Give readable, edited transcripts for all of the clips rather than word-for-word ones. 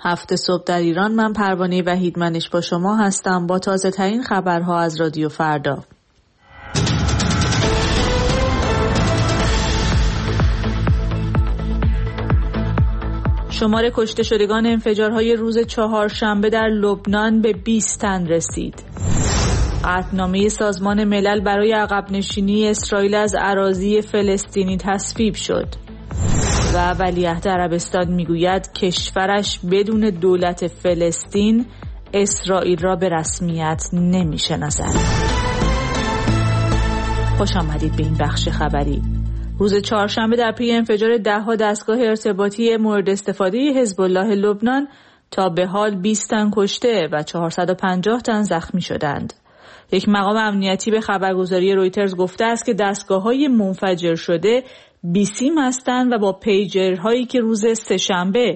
هفت صبح در ایران. من پروانه وحیدمنش با شما هستم با تازه ترین خبرها از رادیو فردا. شمار کشته شدگان انفجارهای روز چهارشنبه در لبنان به 20 تن رسید. قطعنامه سازمان ملل برای عقب نشینی اسرائیل از اراضی فلسطینی تصویب شد و ولیعهد عربستان میگوید کشورش بدون دولت فلسطین اسرائیل را به رسمیت نمیشناسد. خوش آمدید به این بخش خبری. روز چهارشنبه در پی انفجار 10 دستگاه ارتباطی مورد استفاده حزب الله لبنان تا به حال 20 تن کشته و 450 تن زخمی شدند. یک مقام امنیتی به خبرگزاری رویترز گفته است که دستگاه‌های منفجر شده بیسیم هستند و با پیجرهایی که روز سه‌شنبه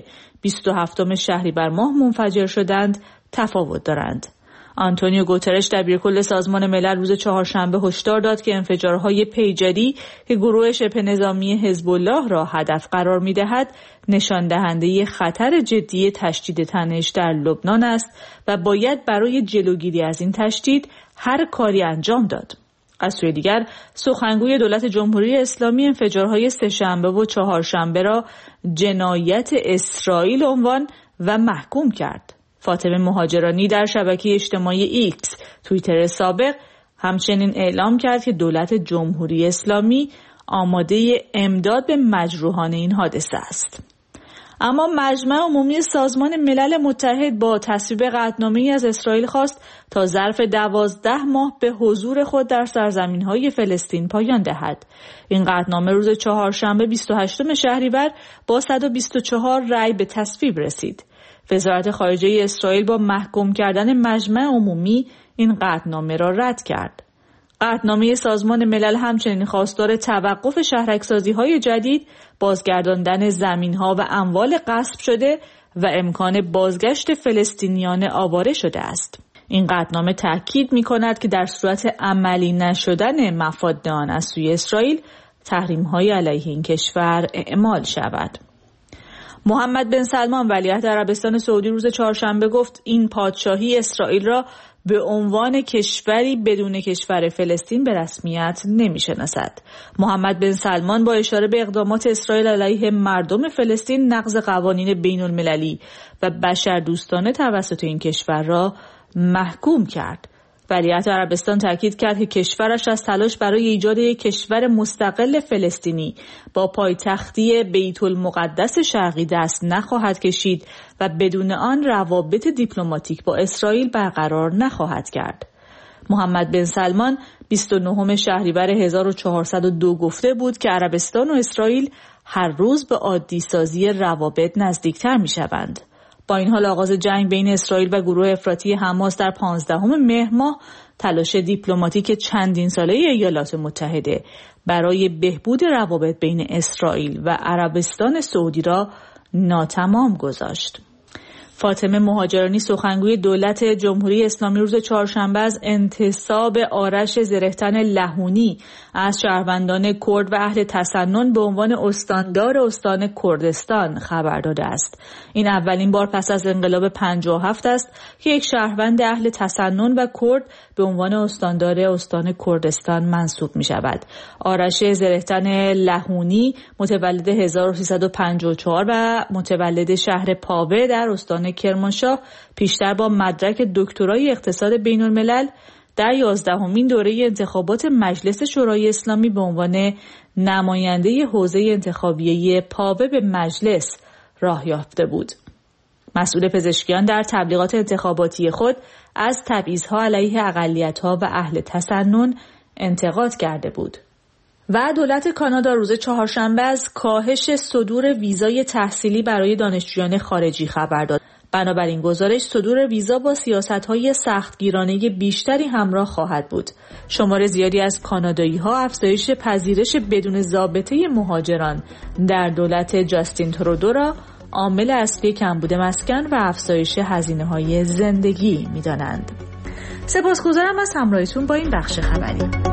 27 شهریور ماه منفجر شدند تفاوت دارند. آنتونیو گوترش دبیرکل سازمان ملل روز چهارشنبه هشدار داد که انفجارهای پیجری که گروه شبه نظامی حزب الله را هدف قرار می‌دهد نشان دهنده خطر جدی تشدید تنش در لبنان است و باید برای جلوگیری از این تشدید هر کاری انجام داد. از سوی دیگر سخنگوی دولت جمهوری اسلامی انفجارهای سه‌شنبه و چهارشنبه را جنایت اسرائیل عنوان و محکوم کرد. فاطمه مهاجرانی در شبکه اجتماعی ایکس توییتر سابق همچنین اعلام کرد که دولت جمهوری اسلامی آماده امداد به مجروحان این حادثه است. اما مجمع عمومی سازمان ملل متحد با تصویب قطعنامه‌ای از اسرائیل خواست تا ظرف 12 ماه به حضور خود در سرزمین‌های فلسطین پایان دهد. این قطعنامه روز چهارشنبه 28 شهریور با 124 رأی به تصویب رسید. وزارت خارجه اسرائیل با محکوم کردن مجمع عمومی این قطعنامه را رد کرد. قطعنامه سازمان ملل همچنین خواستار توقف شهرک‌سازی‌های جدید، بازگرداندن زمین‌ها و اموال غصب شده و امکان بازگشت فلسطینیان آواره شده است. این قطعنامه تاکید می‌کند که در صورت عملی نشدن مفاد آن از سوی اسرائیل، تحریم‌های علیه این کشور اعمال شود. محمد بن سلمان ولیعهد عربستان سعودی روز چهارشنبه گفت این پادشاهی اسرائیل را به عنوان کشوری بدون کشور فلسطین به رسمیت نمی‌شناسد. محمد بن سلمان با اشاره به اقدامات اسرائیل علیه مردم فلسطین نقض قوانین بین‌المللی و بشردوستانه توسط این کشور را محکوم کرد. ولیعهد عربستان تاکید کرد که کشورش از تلاش برای ایجاد یک کشور مستقل فلسطینی با پایتختی بیت المقدس شرقی دست نخواهد کشید و بدون آن روابط دیپلماتیک با اسرائیل برقرار نخواهد کرد. محمد بن سلمان 29 شهریور 1402 گفته بود که عربستان و اسرائیل هر روز به عادی سازی روابط نزدیکتر می شوند. با این حال آغاز جنگ بین اسرائیل و گروه افراطی حماس در 15 مهر ماه تلاش دیپلماتیک چندین ساله ایالات متحده برای بهبود روابط بین اسرائیل و عربستان سعودی را ناتمام گذاشت. فاطمه مهاجرانی سخنگوی دولت جمهوری اسلامی روز چهارشنبه از انتصاب آرش زرهتن لهونی از شهروندان کرد و اهل تسنن به عنوان استاندار استان کردستان خبر داده است. این اولین بار پس از انقلاب 57 است که یک شهروند اهل تسنن و کرد به عنوان استاندار استان کردستان منصوب می شود. آرش زرهتن لهونی متولد 1354 و متولد شهر پاوه در استان کرمانشاه، پیشتر با مدرک دکترای اقتصاد بین الملل در 11مین دوره انتخابات مجلس شورای اسلامی به عنوان نماینده حوزه انتخابیه پاوه به مجلس راه یافته بود. مسئول پزشکیان در تبلیغات انتخاباتی خود از تبعیض‌ها علیه اقلیت‌ها و اهل تسنن انتقاد کرده بود. و دولت کانادا روز چهارشنبه از کاهش صدور ویزای تحصیلی برای دانشجویان خارجی خبر داد. بنابراین گزارش صدور ویزا با سیاست‌های سختگیرانه بیشتری همراه خواهد بود. شمار زیادی از کانادایی‌ها افزایش پذیرش بدون ضابطه مهاجران در دولت جاستین ترودو را عامل اصلی کمبود مسکن و افزایش هزینه‌های زندگی می‌دانند. سپاسگزارم از همراهیتون با این بخش خبری.